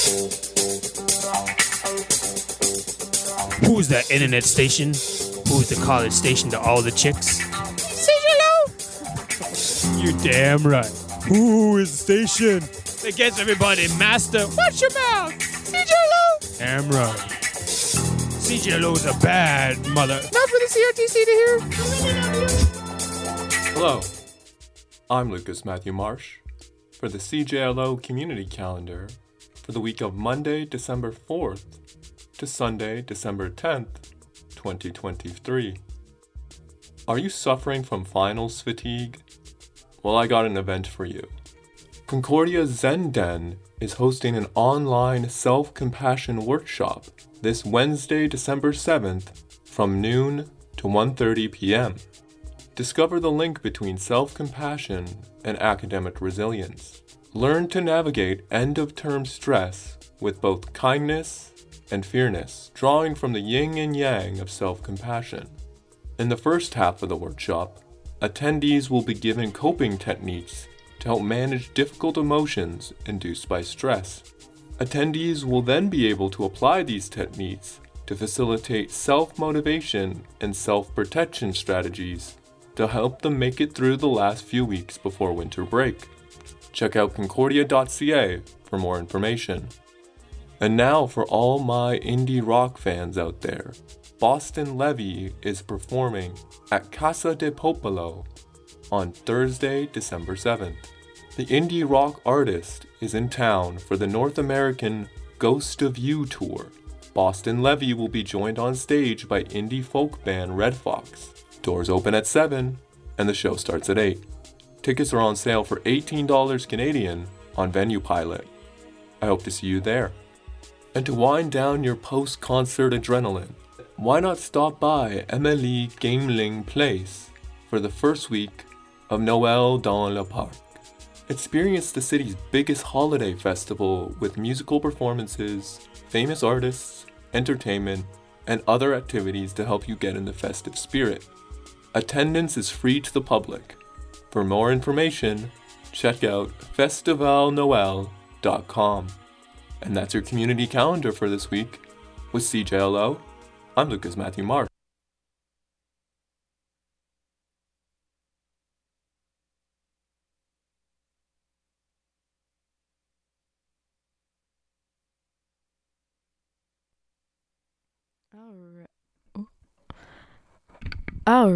Who's that internet station? Who's the college station to all the chicks? CJLO! You damn right. Who is the station that gets everybody master? Watch your mouth! CJLO! Damn right. CJLO's a bad mother. Not for the CRTC to hear. Hello, I'm Lucas Matthew Marsh for the CJLO Community Calendar for the week of Monday, December 4th to Sunday, December 10th, 2023. Are you suffering from finals fatigue? Well, I got an event for you. Concordia Zen Den is hosting an online self-compassion workshop this Wednesday, December 7th from noon to 1:30 p.m. Discover the link between self-compassion and academic resilience. Learn to navigate end-of-term stress with both kindness and fairness, drawing from the yin and yang of self-compassion. In the first half of the workshop, attendees will be given coping techniques to help manage difficult emotions induced by stress. Attendees will then be able to apply these techniques to facilitate self-motivation and self-protection strategies to help them make it through the last few weeks before winter break. Check out concordia.ca for more information. And now for all my indie rock fans out there, Boston Levy is performing at Casa de Popolo on Thursday, December 7th. The indie rock artist is in town for the North American Ghost of You tour. Boston Levy will be joined on stage by indie folk band Red Fox. Doors open at 7 and the show starts at 8. Tickets are on sale for $18 Canadian on Venue Pilot. I hope to see you there. And to wind down your post-concert adrenaline, why not stop by Emily Gameling Place for the first week of Noël dans le Parc. Experience the city's biggest holiday festival with musical performances, famous artists, entertainment, and other activities to help you get in the festive spirit. Attendance is free to the public. For more information, check out festivalnoel.com. And that's your community calendar for this week. With CJLO, I'm Lucas Matthew Marsh. All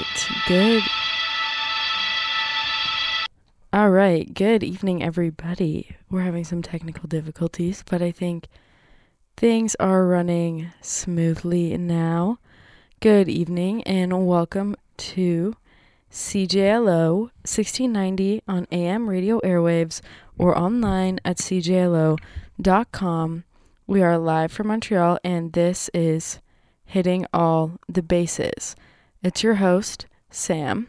right, good evening, everybody. We're having some technical difficulties, but I think things are running smoothly now. Good evening, and welcome to CJLO 1690 on AM radio airwaves or online at cjlo.com. We are live from Montreal, and this is Hitting All the Bases. It's your host, Sam.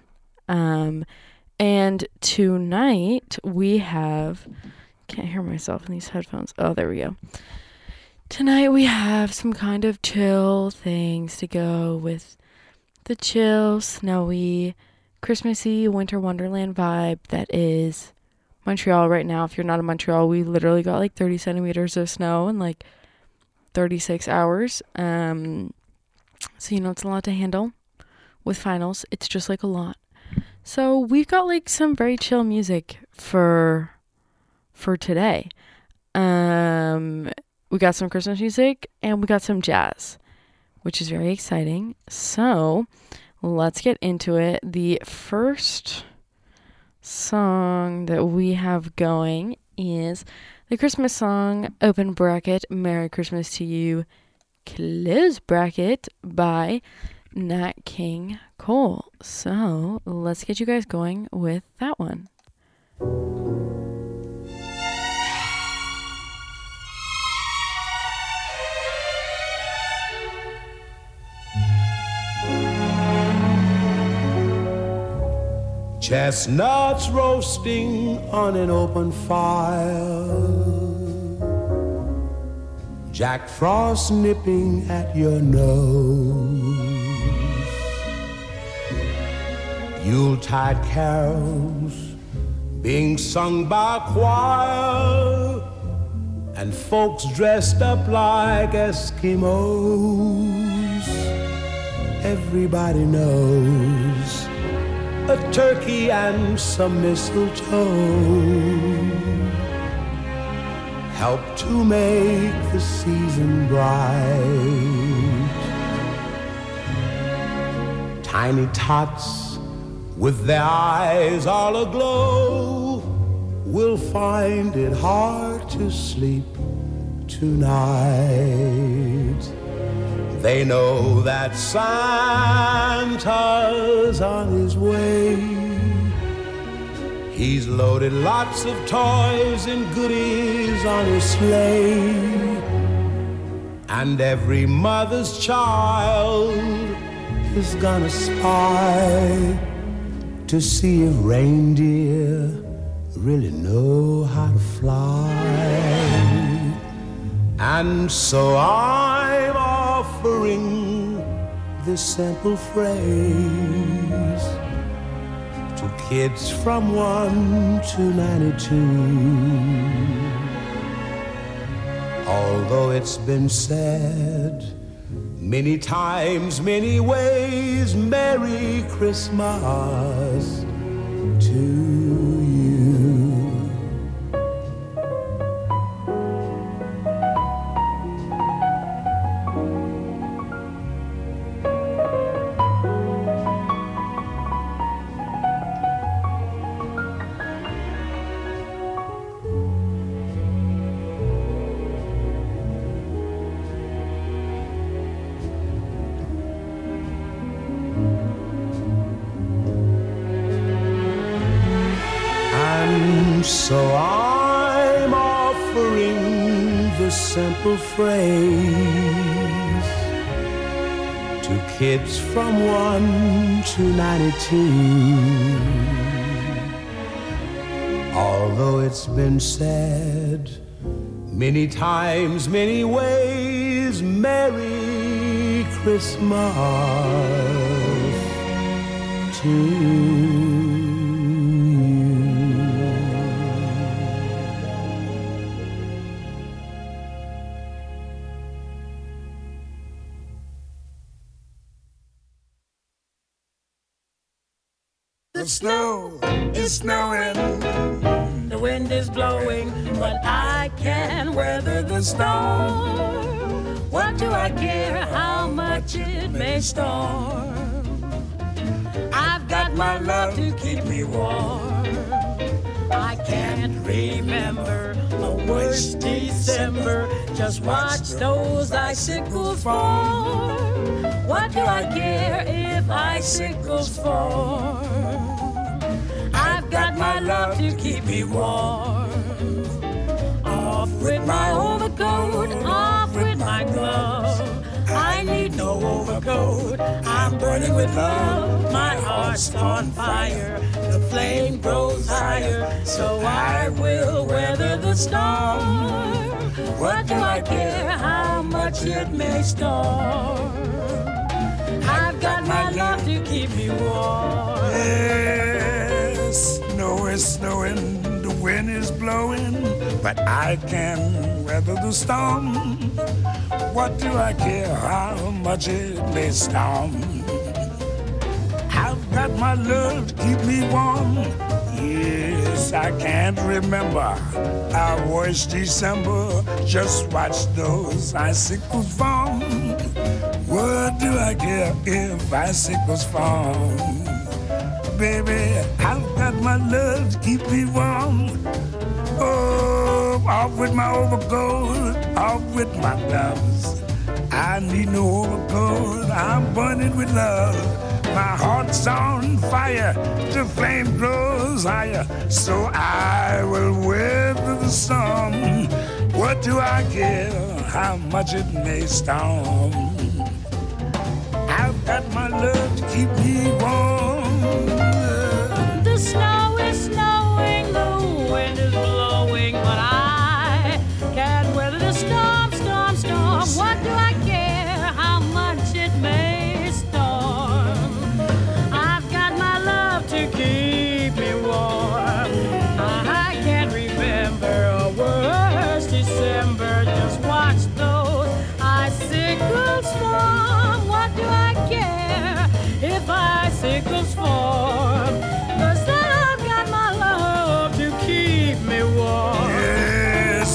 And tonight we have, can't hear myself in these headphones. Oh, there we go. Tonight we have some kind of chill things to go with the chill, snowy, Christmassy winter wonderland vibe that is Montreal right now. If you're not in Montreal, we literally got like 30 centimeters of snow in like 36 hours. So, it's a lot to handle. With finals, it's just like a lot. So we've got like some very chill music for today. We got some Christmas music and we got some jazz, which is very exciting. So let's get into it. The first song that we have going is the Christmas song, open bracket, Merry Christmas to You, close bracket, by Nat King Cole. So let's get you guys going with that one. Chestnuts roasting on an open fire, Jack Frost nipping at your nose, Yuletide carols being sung by a choir, and folks dressed up like Eskimos. Everybody knows a turkey and some mistletoe help to make the season bright. Tiny tots with their eyes all aglow will find it hard to sleep tonight. They know that Santa's on his way. He's loaded lots of toys and goodies on his sleigh. And every mother's child is gonna spy to see if reindeer really know how to fly. And so I'm offering this simple phrase to kids from 1 to 92. Although it's been said many times, many ways, Merry Christmas to you. So I'm offering the simple phrase to kids from 1 to 92. Although it's been said many times, many ways, Merry Christmas to you. The snow is snowing, the wind is blowing, but I can weather the storm. What do I care how much it may storm? I've got my love to keep me warm. I can't remember a worse December. Just watch those icicles fall. What do I care if icicles fall? I've got my love to keep me warm. Off with my overcoat, off with my glove. I need no overcoat, I'm burning with love. My heart's on fire, the flame grows higher, so I will weather the storm. What do I care how much it may storm? I've got my love to keep me warm. Yes, snow is snowing, the wind is blowing, but I can weather the storm. What do I care how much it may storm? I've got my love to keep me warm. Yes, I can't remember our worst December. Just watch those icicles fall. What do I care if icicles fall? Baby, I've got my love to keep me warm. Oh, off with my overcoat, off with my gloves. I need no overcoat, I'm burning with love. My heart's on fire, the flame grows higher, so I will weather the storm. What do I care how much it may storm? I've got my love to keep me warm. The snow is snowing, the wind is blowing, but I can't weather the storm, storm, storm. What do I care how much it may storm? I've got my love to keep me warm. I can't remember a worse December.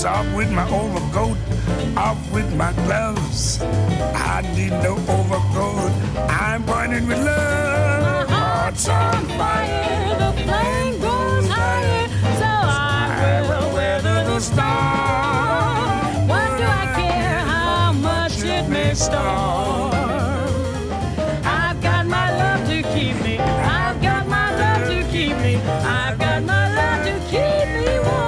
off with my overcoat, off with my gloves. I need no overcoat. I'm burning with love. My heart's on fire, the flame goes higher, so I will weather the storm. What do I care how much it may storm? I've got my love to keep me. I've got my love to keep me. I've got my love to keep me warm.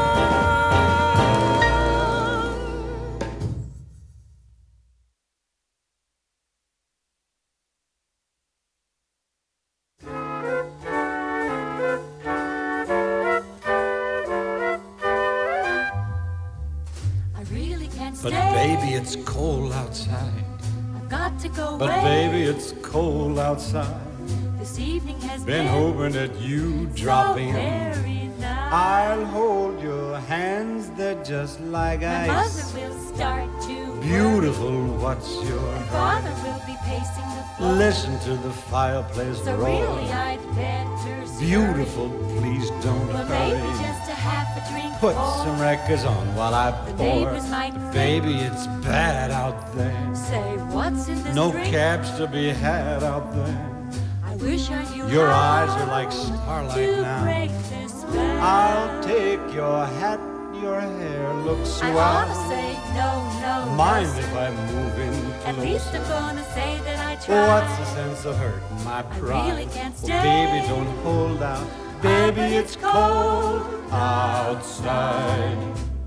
I really can't stay. But baby, it's cold outside. I've got to go But away. baby, it's cold outside. This evening has Been hoping that you drop so in. very nice. I'll hold your hands, they're just like My mother ice. will start to Beautiful, what's your worry. Father will be pacing the floor. Listen to the fireplace So roar. really I'd better scurry. Beautiful, please don't Well, maybe hurry. just a half a drink Put more. some records on while I The pour. neighbors might Baby, it's bad out there. say, what's in this No drink? cabs to be had out there. I wish I knew Your how eyes are like starlight to now. break this spell. I'll take your hat, your hair looks I ought to swell. say no, no. Mind no. if I move in At close? least I'm gonna say that I tried. What's the sense of hurting my pride? really can't Oh, stay. baby, don't hold out. Baby, it's cold outside.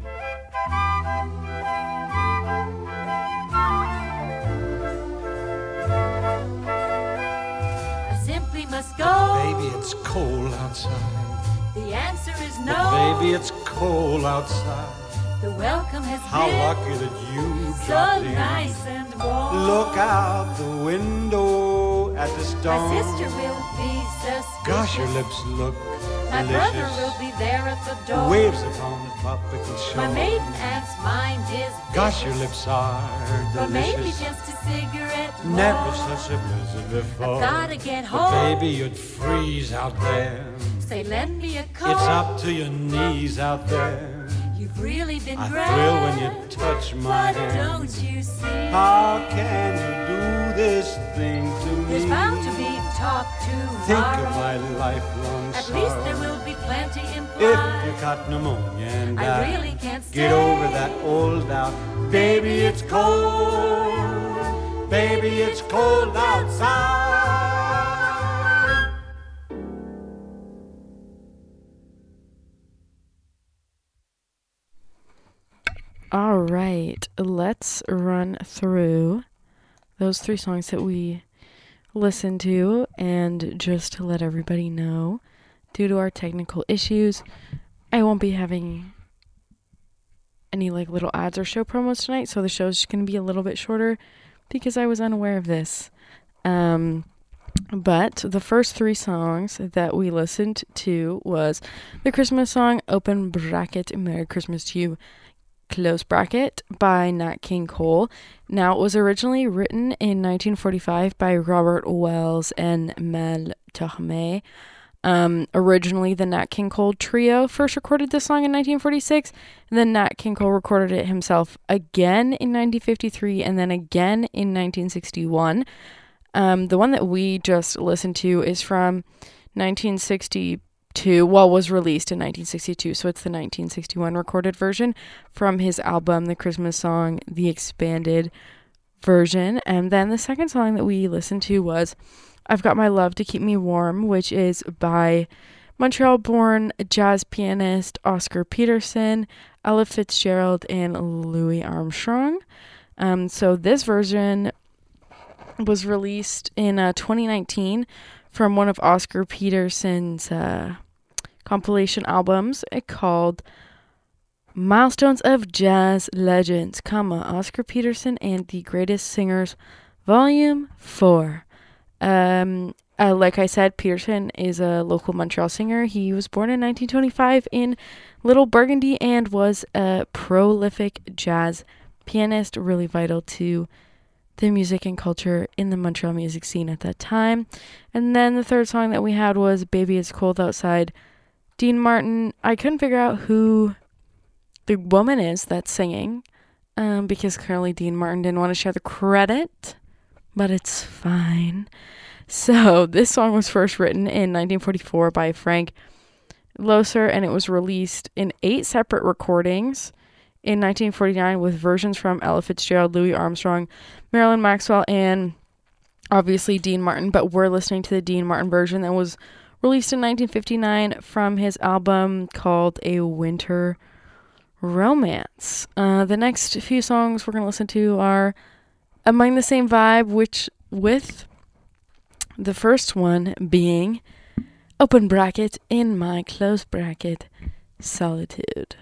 I simply must go. Baby, it's cold outside. The answer is But no. baby, it's cold outside. The welcome has How been lucky that you so dropped in. nice and warm. Look out the window at the My storm. sister will be suspicious. Gosh, your lips look My delicious. brother will be there at the door. Waves upon the tropical shore. My maiden aunt's mind is Gosh, your vicious. lips are But maybe delicious. just a cigarette more. Never such a blizzard before. Gotta get But home. baby, you'd freeze out there. Say, lend me a coat. It's up to your knees out there. You've really been I great. thrill when you touch my But hand. don't you see? How can you do this thing to me? There's bound to be talk Think tomorrow. of my lifelong At sorrow. least there will be plenty If implied. you got pneumonia and I die, really can't stay. get over that old doubt. Baby, it's cold. Baby, it's cold outside. All right, let's run through those 3 songs that we listened to, and just to let everybody know, due to our technical issues, I won't be having any little ads or show promos tonight, so the show's just going to be a little bit shorter because I was unaware of this. But the first 3 songs that we listened to was the Christmas song, open bracket, Merry Christmas to You, close bracket, by Nat King Cole. Now, it was originally written in 1945 by Robert Wells and Mel Torme. Originally, the Nat King Cole Trio first recorded this song in 1946, and then Nat King Cole recorded it himself again in 1953, and then again in 1961. The one that we just listened to is from 1962, was released in 1962, so it's the 1961 recorded version from his album, The Christmas Song, the expanded version. And then the second song that we listened to was I've Got My Love to Keep Me Warm, which is by Montreal-born jazz pianist Oscar Peterson, Ella Fitzgerald, and Louis Armstrong. So this version was released in 2019 from one of Oscar Peterson's compilation albums called Milestones of Jazz Legends, Oscar Peterson and the Greatest Singers, Volume 4. Like I said, Peterson is a local Montreal singer. He was born in 1925 in Little Burgundy and was a prolific jazz pianist, really vital to the music and culture in the Montreal music scene at that time. And then the third song that we had was Baby It's Cold Outside, Dean Martin. I couldn't figure out who the woman is that's singing, because clearly Dean Martin didn't want to share the credit, but it's fine. So this song was first written in 1944 by Frank Loesser, and it was released in 8 separate recordings in 1949 with versions from Ella Fitzgerald, Louis Armstrong, Marilyn Maxwell, and obviously Dean Martin. But we're listening to the Dean Martin version that was released in 1959 from his album called A Winter Romance. The next few songs we're going to listen to are among the same vibe, with the first one being, open bracket, in my close bracket, Solitude.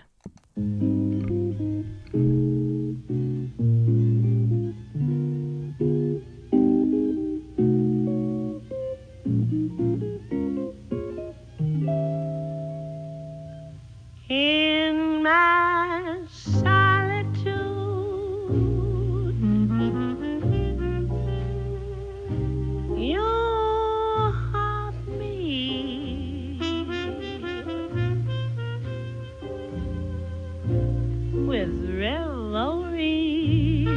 In my solitude, you haunt me with revelries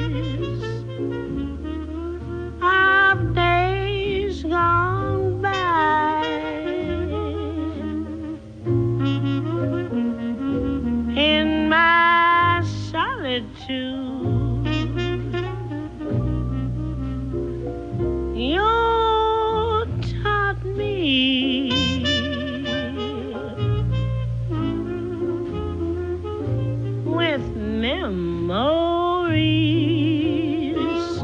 of days gone by. In my solitude, you taught me with memories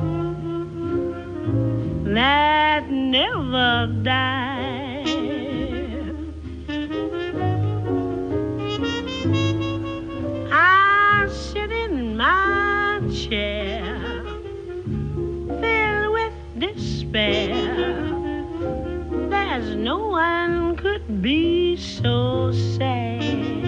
that never die. I sit in my chair, filled with despair. There's no one could be so sad.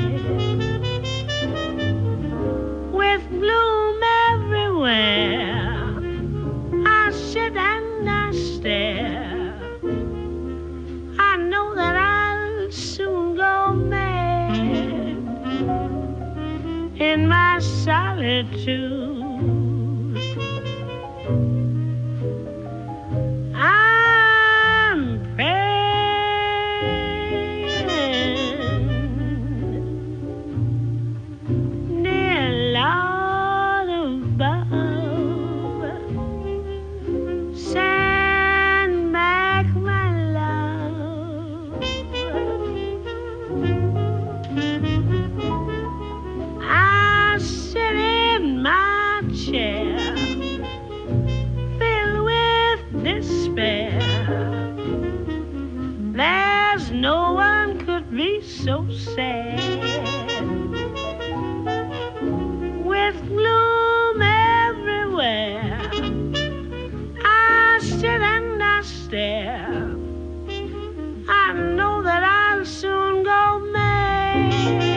With bloom everywhere, I sit and I stare. I know that I'll soon go mad in my solitude. I'm praying, dear Lord above, send back my love. I sit in my chair, filled with despair. There's no one could be so sad. With gloom everywhere, I sit and I stare. I know that I'll soon go mad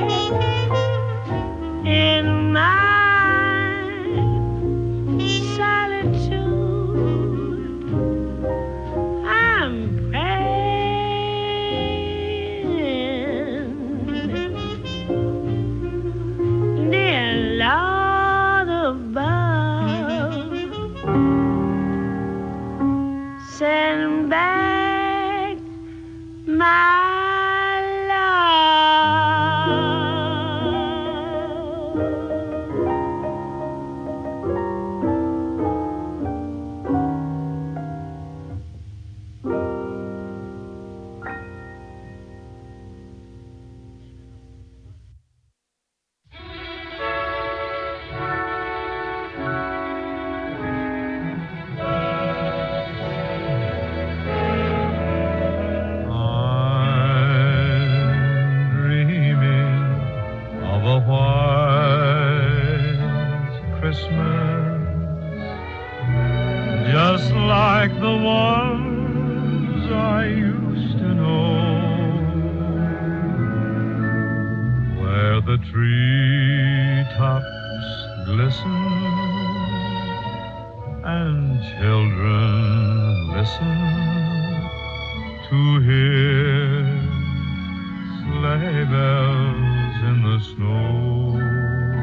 in my solitude. I'm praying, dear Lord above, send back my just like the ones I used to know, where the treetops glisten and children listen to hear sleigh bells in the snow.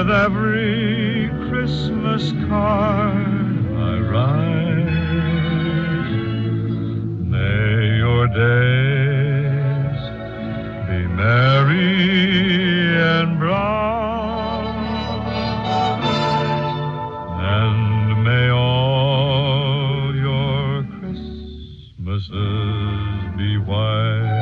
with every Christmas card I write. May your days be merry and bright, and may all your Christmases be white.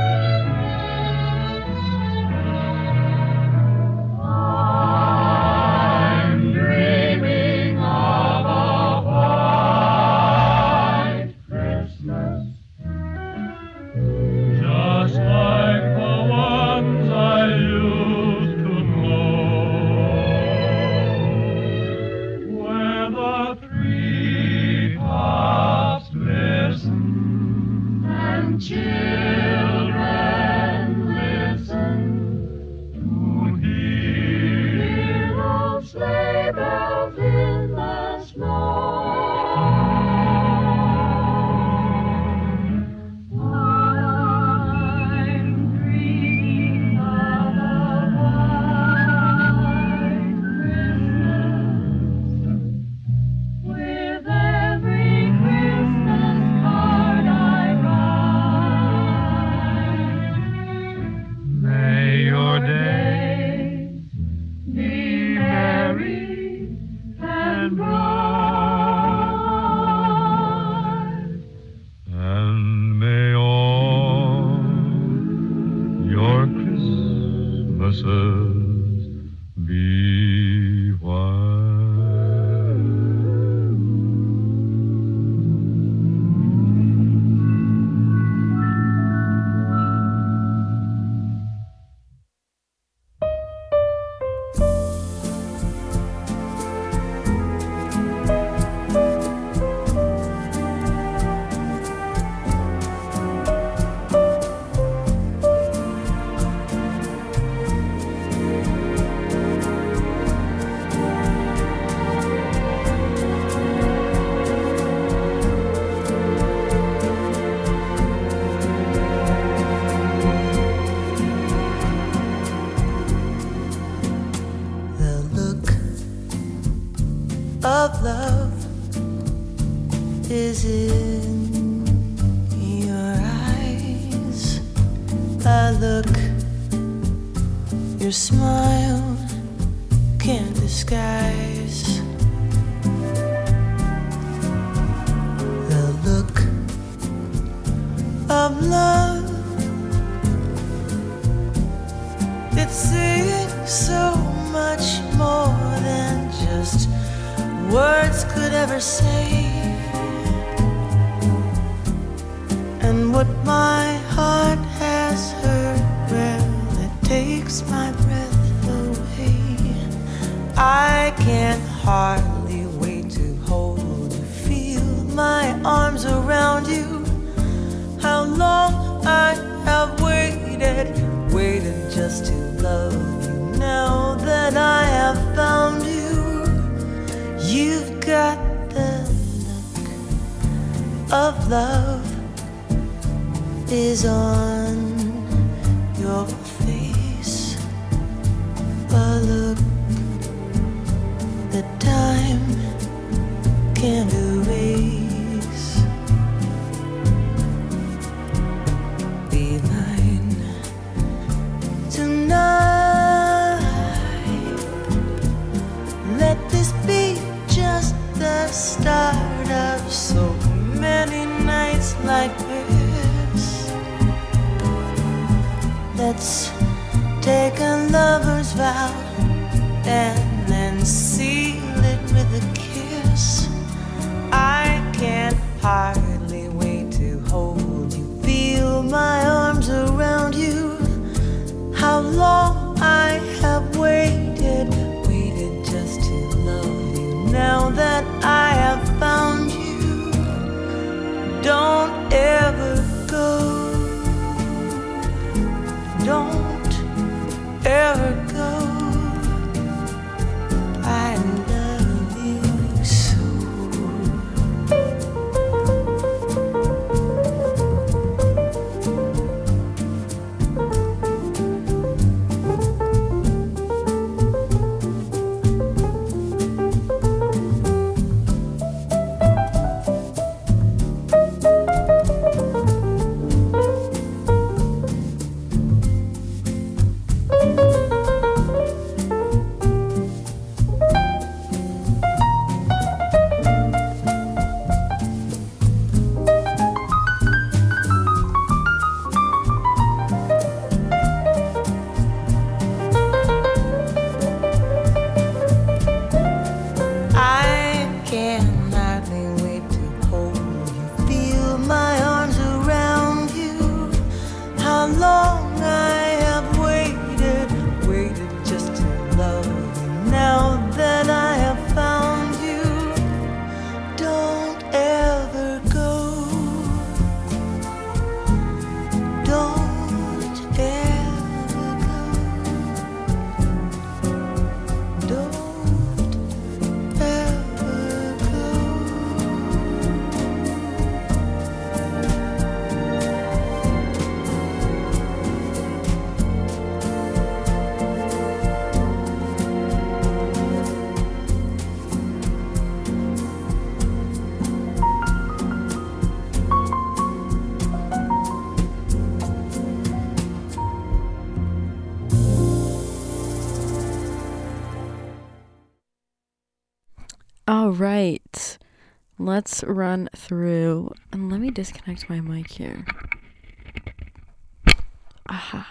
Of love is in your eyes. I look, your smile can't disguise the look of love. It's saying so much more than just words could ever say. And what my heart has heard, well, it takes my breath away. I can hardly wait to hold you, feel my arms around you. How long I have waited just to love you. Now that I have found you, you've got the look of love is on your face. A look that time can't erase. Be mine tonight. Let this be just the start of so many nights like this. Let's take a lover's vow and then seal it with a kiss. I can't hardly wait to hold you, feel my arms around you. How long I have waited just to love you. Now that I have found you, don't ever go. Don't ever go. All right. Let's run through. And let me disconnect my mic here. Aha.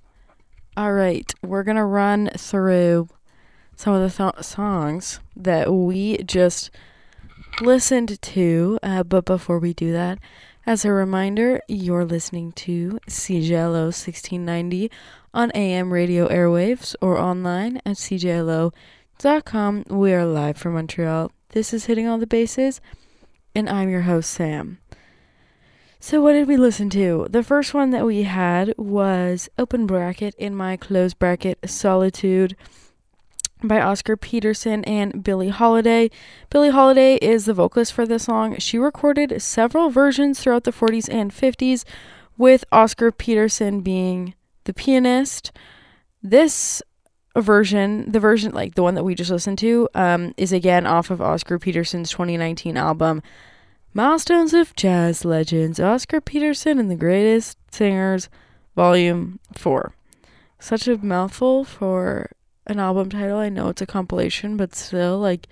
All right. We're going to run through some of the songs that we just listened to. But before we do that, as a reminder, you're listening to CJLO 1690 on AM radio airwaves or online at cjlo.com. We are live from Montreal. This is Hitting All the Bases, and I'm your host, Sam. So what did we listen to? The first one that we had was open bracket in my close bracket, Solitude by Oscar Peterson and Billie Holiday. Billie Holiday is the vocalist for this song. She recorded several versions throughout the 40s and 50s, with Oscar Peterson being the pianist. This version, the version like the one that we just listened to, is again off of Oscar Peterson's 2019 album, Milestones of Jazz Legends, Oscar Peterson and the Greatest Singers, Volume 4. Such a mouthful for an album title. I know it's a compilation, but still, like,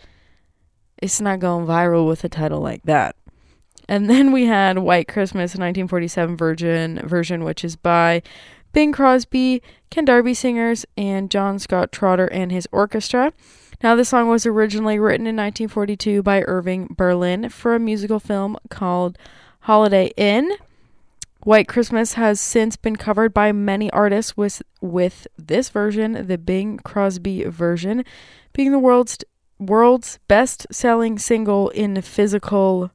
it's not going viral with a title like that. And then we had White Christmas, a 1947 version, which is by Bing Crosby, Ken Darby Singers, and John Scott Trotter and his orchestra. Now, this song was originally written in 1942 by Irving Berlin for a musical film called Holiday Inn. White Christmas has since been covered by many artists, with this version, the Bing Crosby version, being the world's best-selling single in physical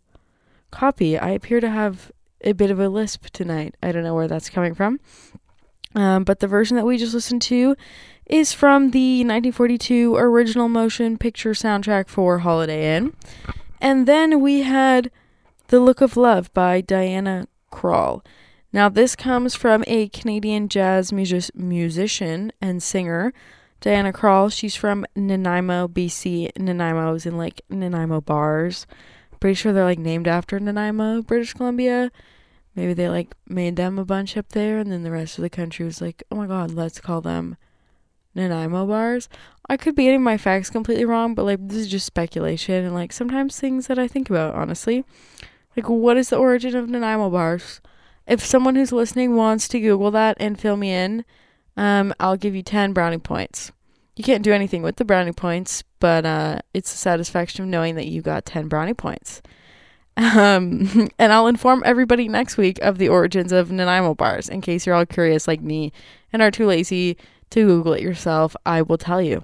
copy. I appear to have a bit of a lisp tonight. I don't know where that's coming from. But the version that we just listened to is from the 1942 original motion picture soundtrack for Holiday Inn. And then we had The Look of Love by Diana Krall. Now, this comes from a Canadian jazz musician and singer, Diana Krall. She's from Nanaimo, BC. Nanaimo is in, like, Nanaimo bars. Pretty sure they're, like, named after Nanaimo, British Columbia. Maybe they, like, made them a bunch up there, and then the rest of the country was like, oh my god, let's call them Nanaimo bars. I could be getting my facts completely wrong, but, like, this is just speculation, and, like, sometimes things that I think about, honestly. Like, what is the origin of Nanaimo bars? If someone who's listening wants to Google that and fill me in, I'll give you 10 brownie points. You can't do anything with the brownie points, but it's the satisfaction of knowing that you got 10 brownie points. And I'll inform everybody next week of the origins of Nanaimo bars. In case you're all curious like me and are too lazy to Google it yourself, I will tell you.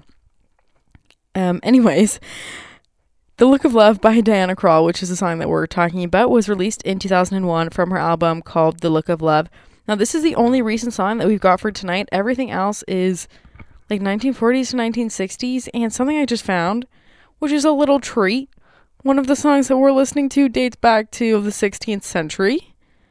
Anyways, The Look of Love by Diana Krall, which is the song that we're talking about, was released in 2001 from her album called The Look of Love. Now, this is the only recent song that we've got for tonight. Everything else is like 1940s to 1960s, and something I just found, which is a little treat. One of the songs that we're listening to dates back to the 16th century,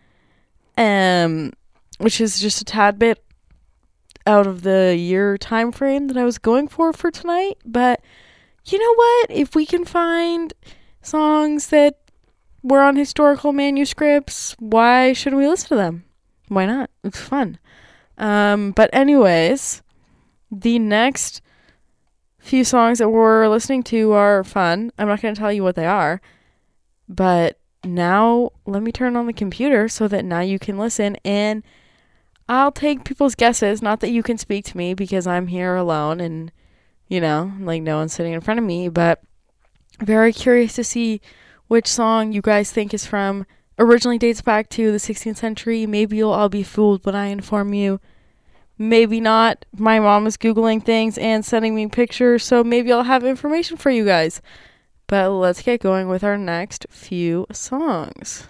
which is just a tad bit out of the year time frame that I was going for tonight, but you know what? If we can find songs that were on historical manuscripts, why shouldn't we listen to them? Why not? It's fun. But anyways, the next few songs that we're listening to are fun. I'm not going to tell you what they are, but now let me turn on the computer so that now you can listen, and I'll take people's guesses. Not that you can speak to me because I'm here alone and, you know, like no one's sitting in front of me, but very curious to see which song you guys think is from. Originally dates back to the 16th century. Maybe you'll all be fooled when I inform you. Maybe not. My mom is Googling things and sending me pictures, so maybe I'll have information for you guys. But let's get going with our next few songs.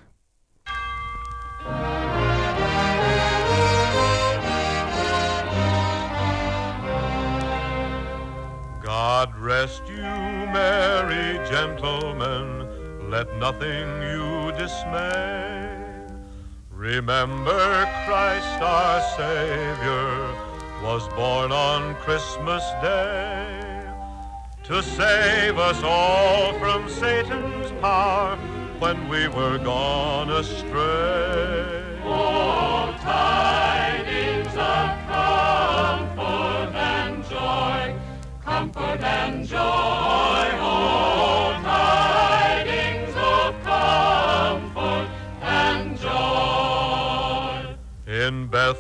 God rest you, merry gentlemen, let nothing you dismay. Remember Christ our Savior was born on Christmas Day to save us all from Satan's power when we were gone astray. Oh, tidings of comfort and joy, oh, tidings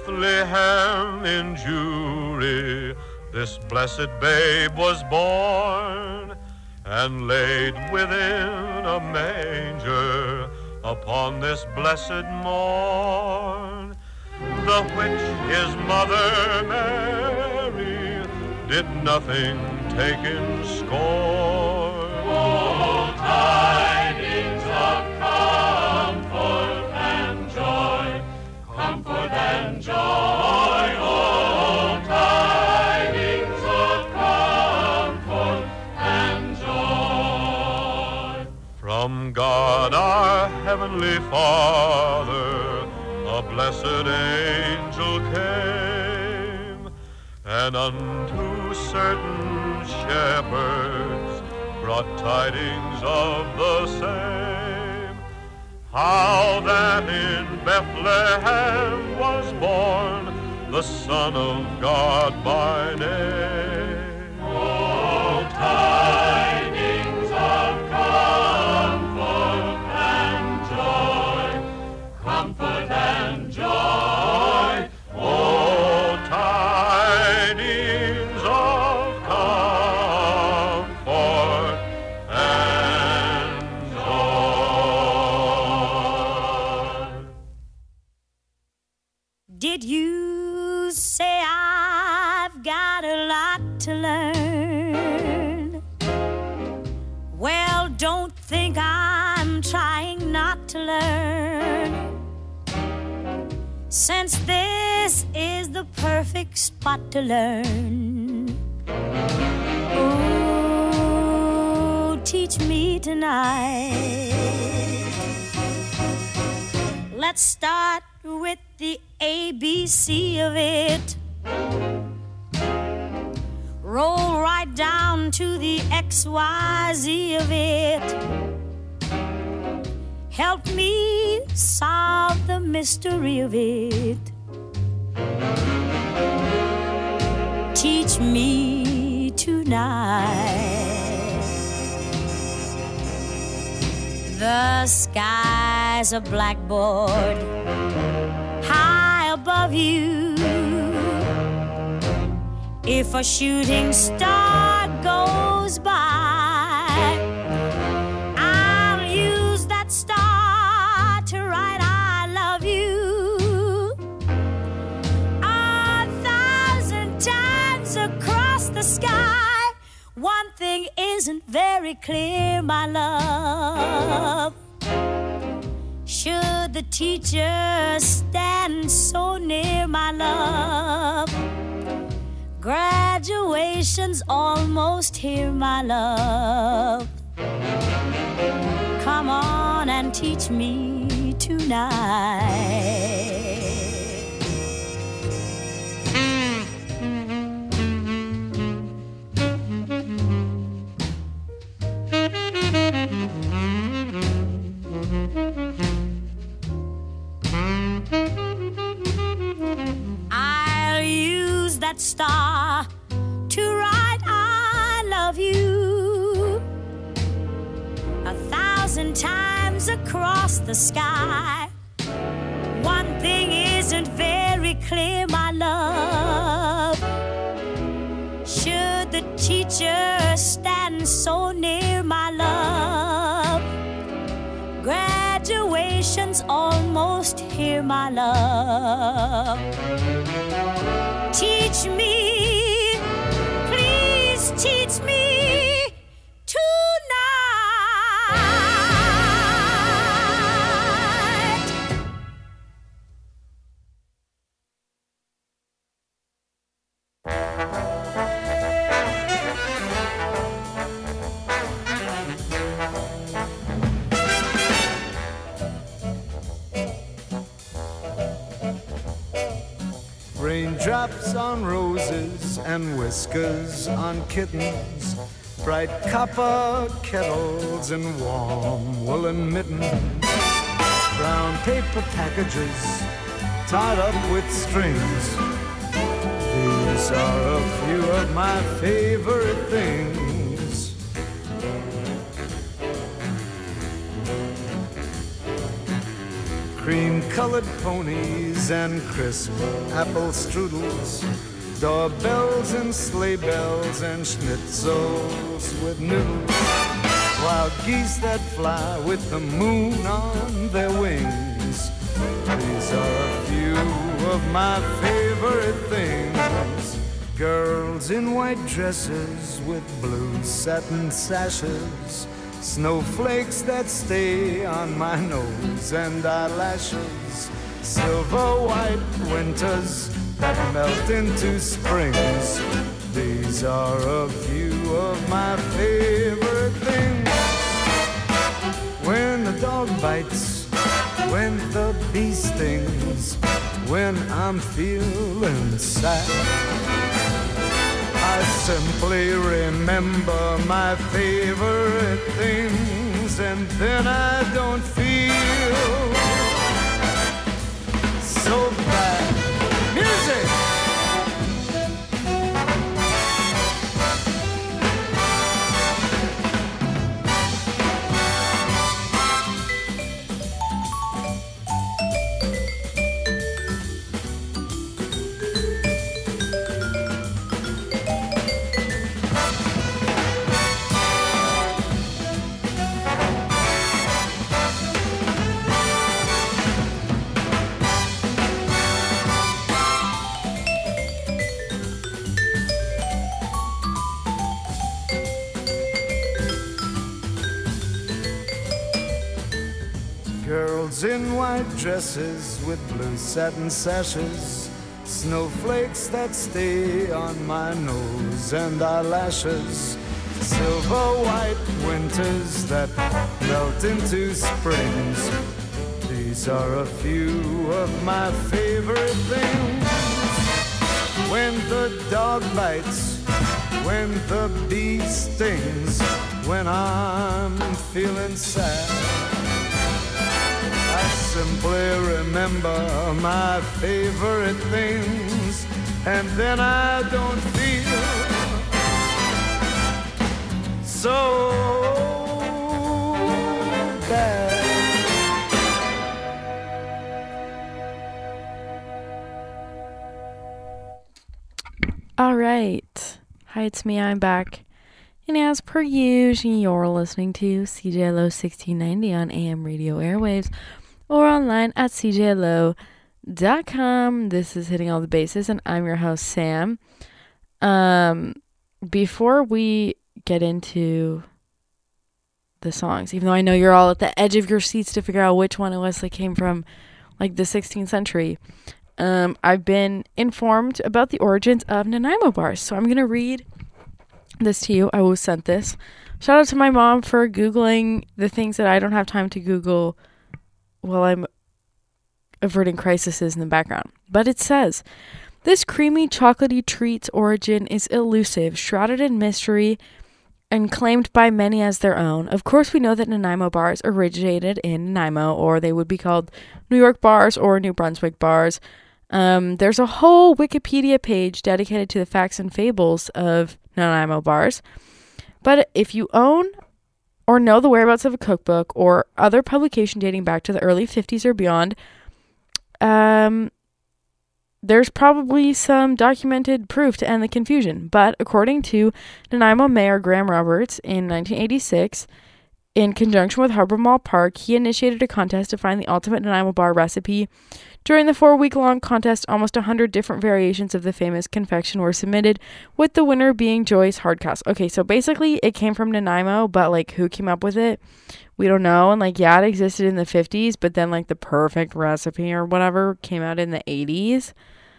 Bethlehem in Jewry, this blessed babe was born, and laid within a manger upon this blessed morn, the which his mother Mary did nothing take in scorn. Oh, tidings of comfort and joy, comfort and joy. Oh, tidings of comfort and joy. From God our Heavenly Father, a blessed angel came, and unto certain shepherds brought tidings of the same, how that in Bethlehem was born the Son of God by name. Oh, tidings of comfort and joy, comfort and joy. Oh, tidings of comfort and joy. Did you say I've got a lot to learn? Well, don't think I'm trying not to learn, since this is the perfect spot to learn. Oh, teach me tonight. Let's start with the ABC of it. Roll right down to the XYZ of it. Help me solve the mystery of it. Teach me tonight. The sky's a blackboard high above you. If a shooting star goes by, I'll use that star to write I love you 1,000 times across the sky. One thing isn't very clear, my love. Should the teacher stand so near, my love? Graduation's almost here, my love. Come on and teach me tonight. I'll use that star to write I love you 1,000 times across the sky. One thing isn't very clear, my love. Should the teacher stand so near, my love? Graduation's almost here, my love. Teach me, please teach me tonight. Raindrops on roses and whiskers on kittens, bright copper kettles and warm woolen mittens, brown paper packages tied up with strings. These are a few of my favorite things. cream-colored ponies and crisp apple strudels, doorbells and sleigh bells and schnitzels with noodles, wild geese that fly with the moon on their wings. These are a few of my favorite things. Girls in white dresses with blue satin sashes, snowflakes that stay on my nose and eyelashes, silver white winters that melt into springs. These are a few of my favorite things. When the dog bites, when the bee stings, when I'm feeling sad, I simply remember my favorite things, and then I don't feel so bad. Music! Girls in white dresses with blue satin sashes, snowflakes that stay on my nose and eyelashes, silver white winters that melt into springs. These are a few of my favorite things. When the dog bites, when the bee stings, when I'm feeling sad, I simply remember my favorite things, and then I don't feel so bad. All right. Hi, it's me. I'm back. And as per usual, you're listening to CJLO 1690 on AM radio airwaves or online at cjlo.com. This is Hitting All the Bases, and I'm your host, Sam. Before we get into the songs, even though I know you're all at the edge of your seats to figure out which one it was that came from, like, the 16th century, I've been informed about the origins of Nanaimo bars. So I'm going to read this to you. I was sent this. Shout out to my mom for Googling the things that I don't have time to Google while I'm averting crises in the background. But it says, this creamy, chocolatey treat's origin is elusive, shrouded in mystery, and claimed by many as their own. Of course, we know that Nanaimo bars originated in Nanaimo, or they would be called New York bars or New Brunswick bars. There's a whole Wikipedia page dedicated to the facts and fables of Nanaimo bars. But if you own or know the whereabouts of a cookbook or other publication dating back to the early 50s or beyond, there's probably some documented proof to end the confusion. But according to Nanaimo Mayor Graham Roberts in 1986, in conjunction with Harbor Mall Park, he initiated a contest to find the ultimate Nanaimo bar recipe. During the 4-week-long contest, almost 100 different variations of the famous confection were submitted, with the winner being Joyce Hardcastle. Okay, so basically it came from Nanaimo, but, like, who came up with it? We don't know. And, like, yeah, it existed in the 50s, but then, like, the perfect recipe or whatever came out in the 80s.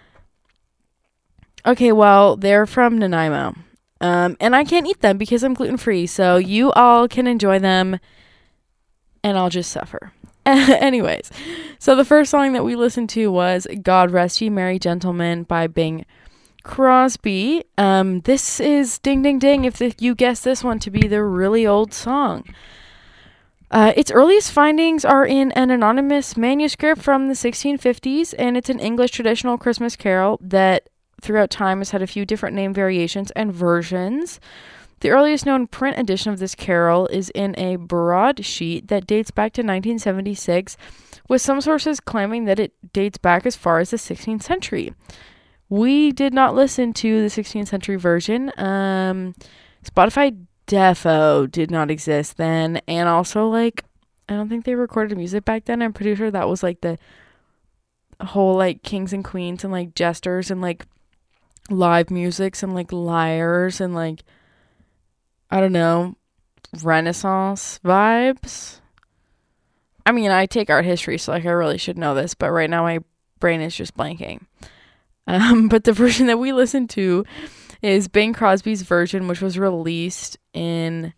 Okay, well, they're from Nanaimo. And I can't eat them because I'm gluten-free, so you all can enjoy them, and I'll just suffer. Anyways, so the first song that we listened to was God Rest Ye Merry Gentlemen by Bing Crosby. This is ding ding ding if you guessed this one to be the really old song. Its earliest findings are in an anonymous manuscript from the 1650s, and it's an English traditional Christmas carol that throughout time has had a few different name variations and versions. The earliest known print edition of this carol is in a broadsheet that dates back to 1976, with some sources claiming that it dates back as far as the 16th century. We did not listen to the 16th century version. Spotify Defo did not exist then, and also, like, I don't think they recorded music back then. I'm pretty sure that was, like, the whole, like, kings and queens and, like, jesters and, like, live musics and, like, lyres and, like, I don't know, Renaissance vibes. I mean, I take art history, so, like, I really should know this, but right now my brain is just blanking. But the version that we listened to is Bing Crosby's version, which was released in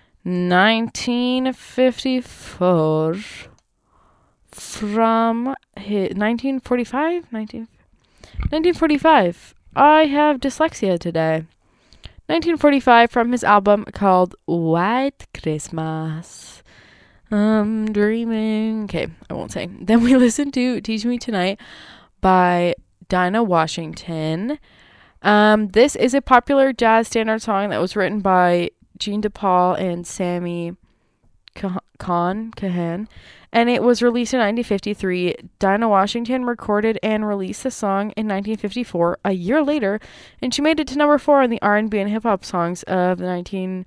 1954 from 1945. I have dyslexia today. 1945 from his album called White Christmas. I'm dreaming. Okay, I won't say. Then we listened to Teach Me Tonight by Dinah Washington. This is a popular jazz standard song that was written by Gene DePaul and Sammy Cahan, and it was released in 1953. Dinah Washington recorded and released the song in 1954, a year later, and she made it to number 4 on the R&B and hip-hop songs of in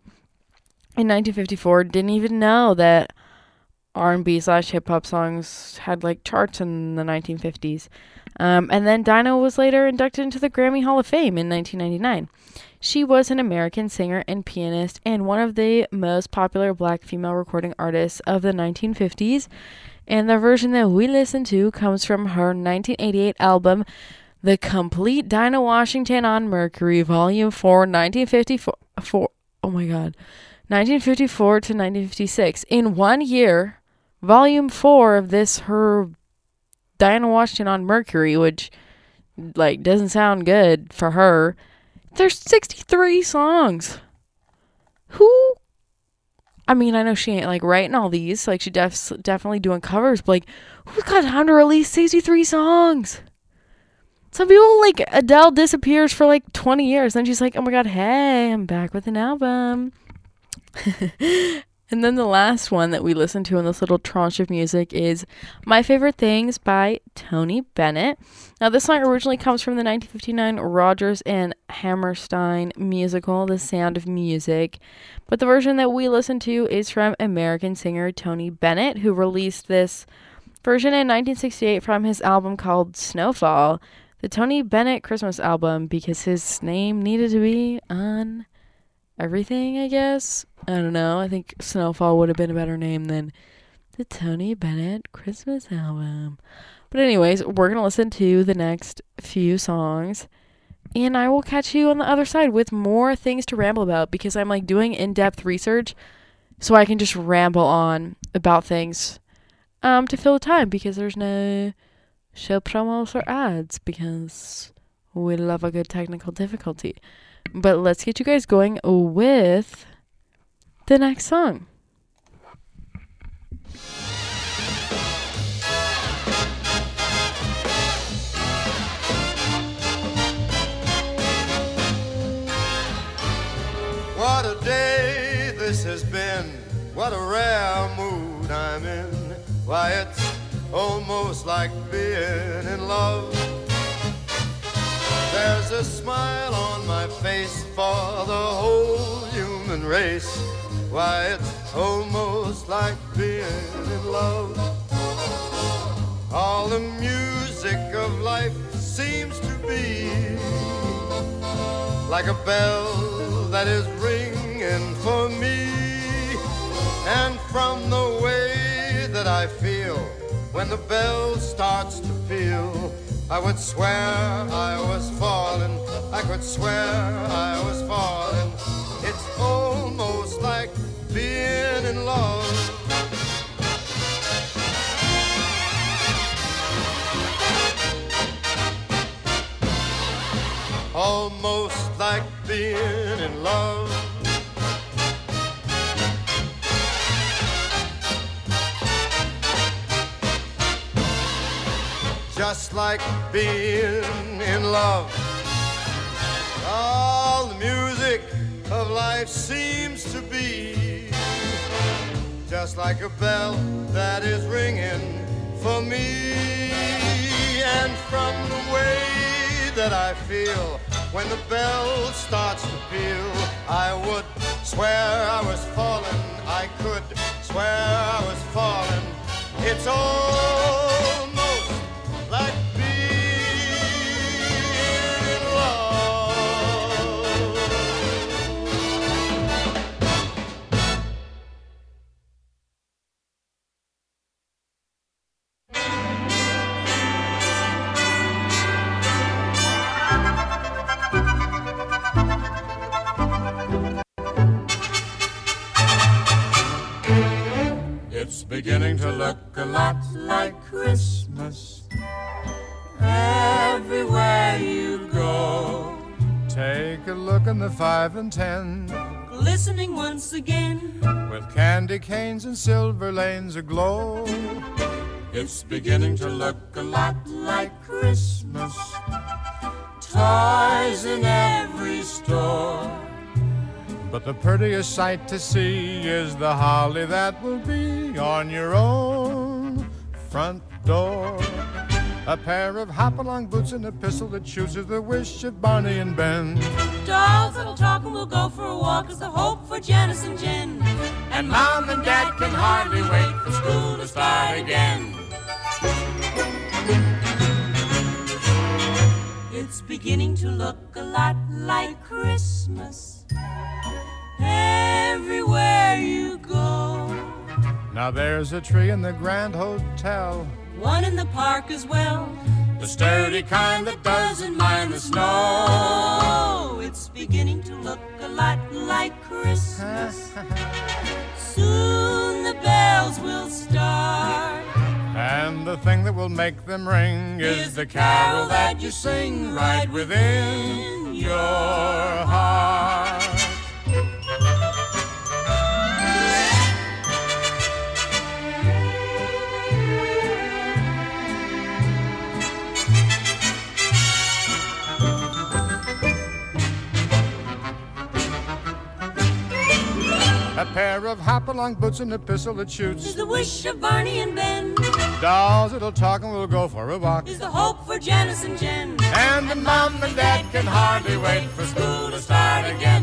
1954. Didn't even know that R&B/hip-hop songs had, like, charts in the 1950s. And then Dinah was later inducted into the Grammy Hall of Fame in 1999. She was an American singer and pianist and one of the most popular black female recording artists of the 1950s. And the version that we listened to comes from her 1988 album, The Complete Dinah Washington on Mercury, Volume 4, 1954 to 1956. In 1 year, Volume 4 of this, her Dinah Washington on Mercury, which, like, doesn't sound good for her. There's 63 songs. I mean, I know she ain't, like, writing all these. Like, she definitely doing covers. But, like, who's got time to release 63 songs? Some people, like, Adele disappears for, like, 20 years. Then she's like, oh, my God, hey, I'm back with an album. And then the last one that we listened to in this little tranche of music is My Favorite Things by Tony Bennett. Now, this song originally comes from the 1959 Rodgers and Hammerstein musical, The Sound of Music. But the version that we listened to is from American singer Tony Bennett, who released this version in 1968 from his album called Snowfall, the Tony Bennett Christmas album, because his name needed to be on everything, I guess. I don't know. I think Snowfall would have been a better name than the Tony Bennett Christmas album. But anyways, we're going to listen to the next few songs, and I will catch you on the other side with more things to ramble about, because I'm, like, doing in-depth research so I can just ramble on about things to fill the time, because there's no show promos or ads, because we love a good technical difficulty. But let's get you guys going with the next song. What a day this has been. What a rare mood I'm in. Why, it's almost like being in love. There's a smile on my face for the whole human race. Why, it's almost like being in love. All the music of life seems to be like a bell that is ringing for me. And from the way that I feel when the bell starts to peal, I would swear I was falling. I could swear I was falling. It's almost like being in love. Almost like being in love. Just like being in love. All the music of life seems to be just like a bell that is ringing for me. And from the way that I feel when the bell starts to peal, I would swear I was falling, I could swear I was falling. It's almost like being in love. It's beginning to look a lot like Christmas everywhere you go. Take a look in the 5 and 10, Glistening once again. with candy canes and silver lanes aglow. It's beginning to look a lot like Christmas. Toys in every store. But the prettiest sight to see is the holly that will be on your own front door. A pair of hop-along boots and a pistol that chooses the wish of Barney and Ben. Dolls that'll talk and we'll go for a walk is the hope for Janice and Jen. And Mom and Dad can hardly wait for school to start again. It's beginning to look a lot like Christmas everywhere you go. Now there's a tree in the Grand Hotel, One in the park as well, The sturdy kind that doesn't mind the snow. It's beginning to look a lot like Christmas. Soon the bells will start, and the thing that will make them ring is the carol that you sing right within your heart. A pair of hop-along boots and a pistol that shoots is the wish of Barney and Ben. Dolls that'll talk and we'll go for a walk Is the hope for Janice and Jen. And the Mom and Dad can hardly wait for school to start again.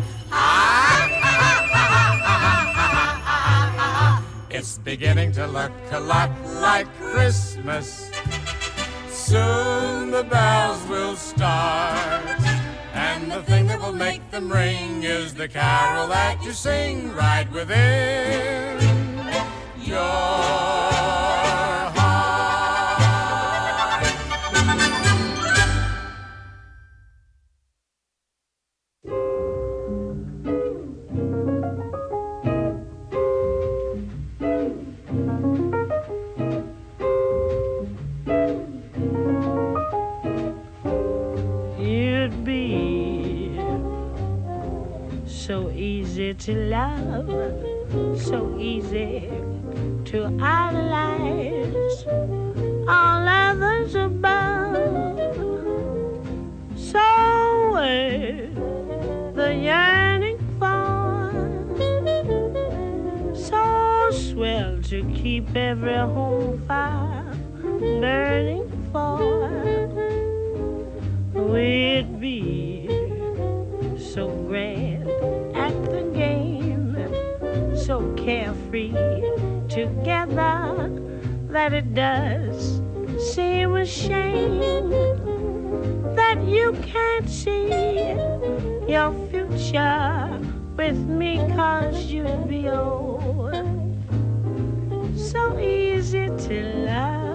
It's beginning to look a lot like Christmas. Soon the bells will start, and the thing that will make them ring is the carol that you sing right within your heart. It'd be so easy to love, so easy to idolize all others above. So the yearning for, so swell to keep every home fire burning for. We'd be so grand at the game, so carefree together that it does seem a shame that you can't see your future with me, 'cause you'd be old, so easy to love.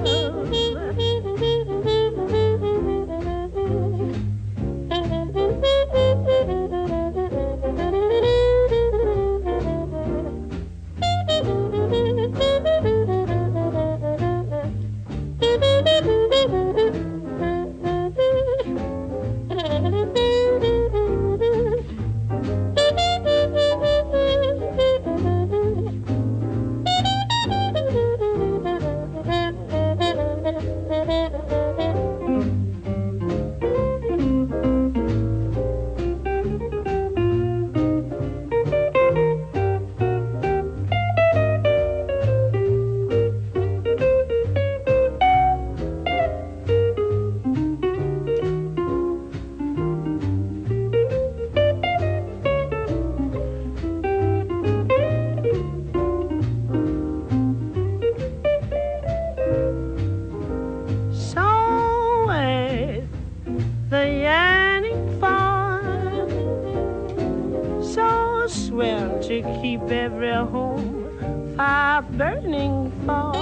keep every home fire burning for.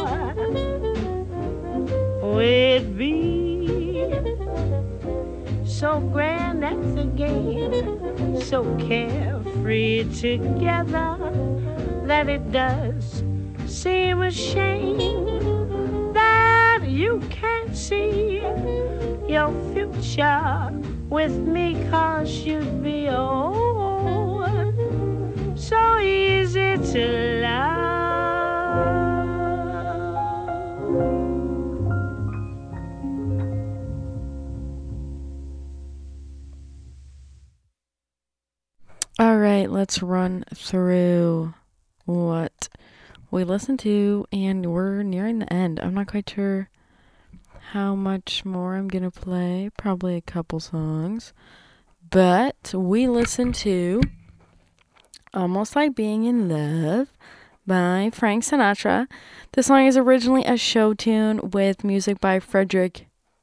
It'd be so grand at the game, so carefree together, that it does seem a shame that you can't see your future with me, 'cause you'd be so easy to love. All right, let's run through what we listened to, and we're nearing the end. I'm not quite sure how much more I'm gonna play, probably a couple songs, but we listened to Almost Like Being in Love by Frank Sinatra. The song is originally a show tune with music by Frederick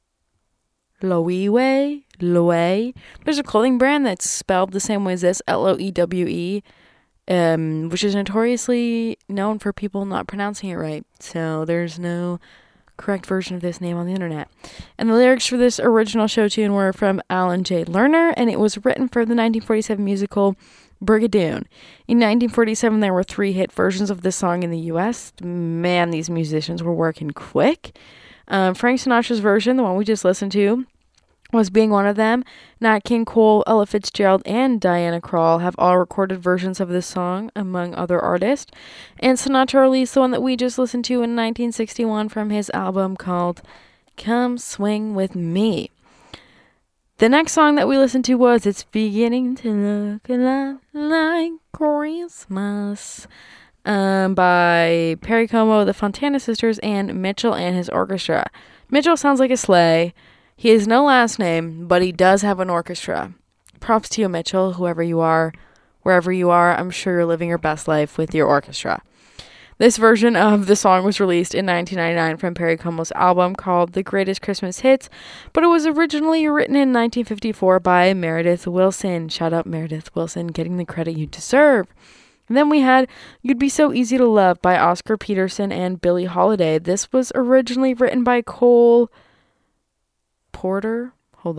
Loewe. There's a clothing brand that's spelled the same way as this, Loewe, which is notoriously known for people not pronouncing it right. So there's no correct version of this name on the internet. And the lyrics for this original show tune were from Alan J. Lerner, and it was written for the 1947 musical Brigadoon. In 1947, there were 3 hit versions of this song in the U.S. Man, these musicians were working quick. Frank Sinatra's version, the one we just listened to, was being one of them. Nat King Cole, Ella Fitzgerald, and Diana Krall have all recorded versions of this song, among other artists. And Sinatra released the one that we just listened to in 1961 from his album called Come Swing With Me. The next song that we listened to was It's Beginning to Look a Lot Like Christmas by Perry Como, the Fontana Sisters, and Mitchell and his orchestra. Mitchell sounds like a sleigh. He has no last name, but he does have an orchestra. Props to you, Mitchell, whoever you are, wherever you are. I'm sure you're living your best life with your orchestra. This version of the song was released in 1999 from Perry Como's album called The Greatest Christmas Hits, but it was originally written in 1954 by Meredith Willson. Shout out Meredith Willson, getting the credit you deserve. And then we had You'd Be So Easy to Love by Oscar Peterson and Billie Holiday. This was originally written by Cole Porter.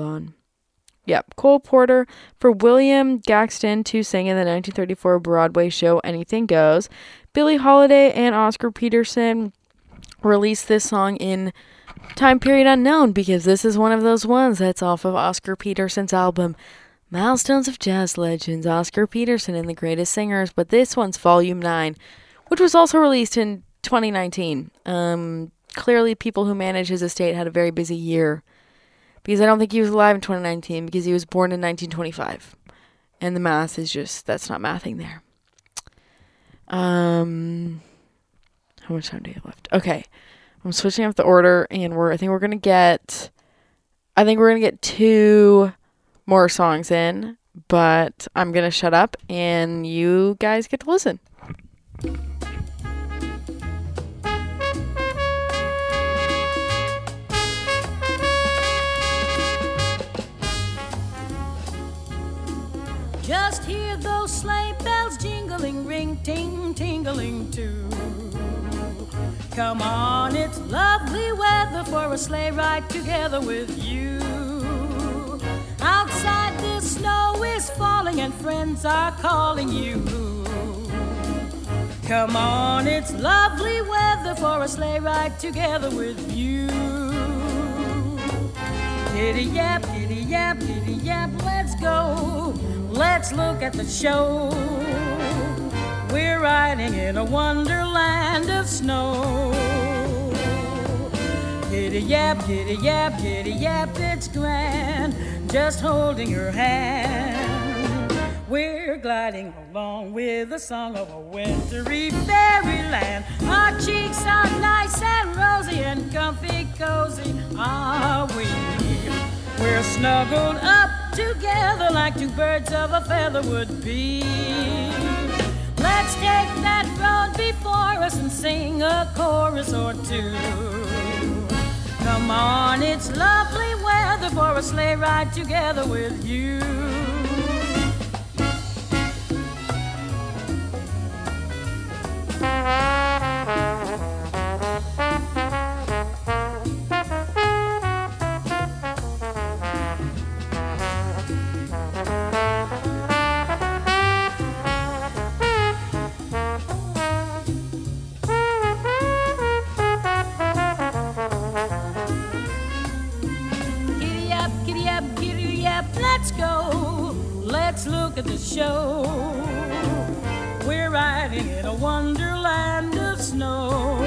Cole Porter for William Gaxton to sing in the 1934 Broadway show Anything Goes. Billie Holiday and Oscar Peterson released this song in time period unknown, because this is one of those ones that's off of Oscar Peterson's album Milestones of Jazz Legends, Oscar Peterson and the Greatest Singers, but this one's Volume 9, which was also released in 2019. Clearly people who manage his estate had a very busy year, because I don't think he was alive in 2019, because he was born in 1925. And the math is just, that's not mathing there. How much time do you have left? Okay. I'm switching up the order, and I think we're gonna get 2 more songs in, but I'm gonna shut up and you guys get to listen. Just hear those sleigh bells jingling, ring, ting, tingling too. Come on, it's lovely weather for a sleigh ride together with you. Outside the snow is falling and friends are calling you. Come on, it's lovely weather for a sleigh ride together with you. Giddy yap, giddy yap, giddy yap, let's go. Let's look at the show. We're riding in a wonderland of snow. Giddy yap, giddy yap, giddy yap, it's grand, just holding your hand. We're gliding along with the song of a wintry fairyland. Our cheeks are nice and rosy and comfy cozy are we. We're snuggled up together like 2 birds of a feather would be. Let's take that road before us and sing a chorus or 2. Come on, it's lovely weather for a sleigh ride together with you. wonderland of snow.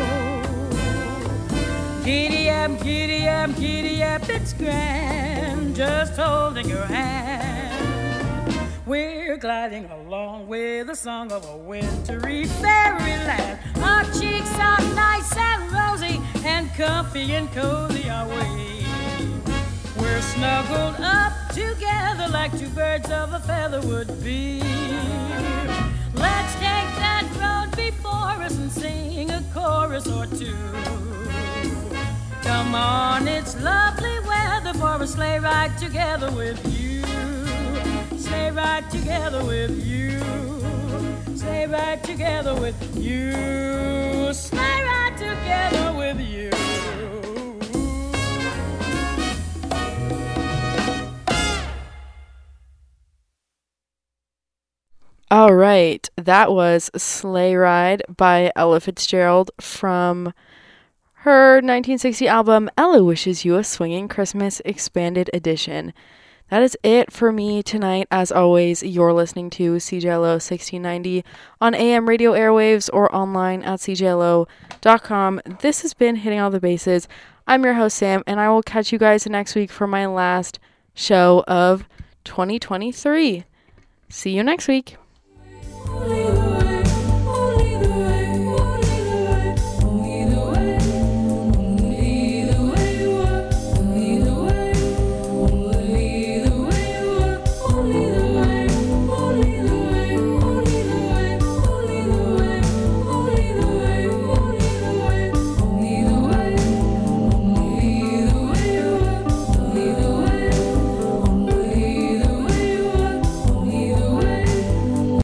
Giddy-up, giddy-up, giddy-up, it's grand, just holding your hand. We're gliding along with the song of a wintry fairyland. Our cheeks are nice and rosy, and comfy and cozy are we. We're snuggled up together like two birds of a feather would be. Let's take that road before us and sing a chorus or two. Come on, it's lovely weather for a sleigh ride together with you. Sleigh ride together with you. Sleigh ride together with you. Sleigh ride together with you. All right, that was Sleigh Ride by Ella Fitzgerald from her 1960 album Ella Wishes You a Swinging Christmas Expanded Edition. That is it for me tonight. As always, you're listening to CJLO 1690 on AM radio airwaves or online at cjlo.com. This has been Hitting All the Bases. I'm your host, Sam, and I will catch you guys next week for my last show of 2023. See you next week.